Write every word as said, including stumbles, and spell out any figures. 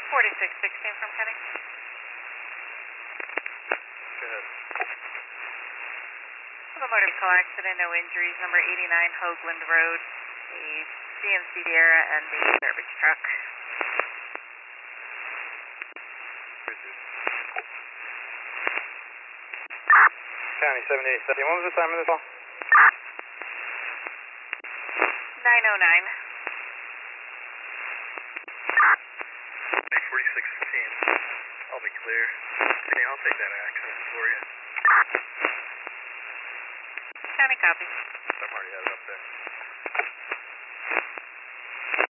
forty-six sixteen from Kenny. Go ahead. The motor vehicle accident, no injuries, number eighty-nine Hoagland Road, the G M C Sierra and the garbage truck. County seventy-eight seventy. What was the time of this call? nine oh nine. forty-six fifteen. I'll be clear. Hey, I'll take that accident for you. County copy. I'm already headed up there.